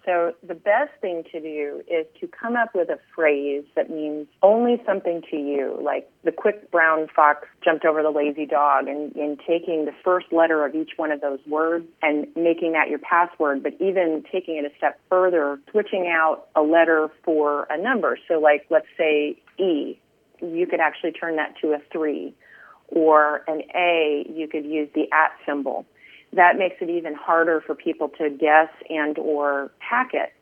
So the best thing to do is to come up with a phrase that means only something to you, like the quick brown fox jumped over the lazy dog, and taking the first letter of each one of those words and making that your password, but even taking it a step further, switching out a letter for a number. So like, let's say E, you could actually turn that to a 3. Or an A, you could use the @ symbol. That makes it even harder for people to guess and or hack it.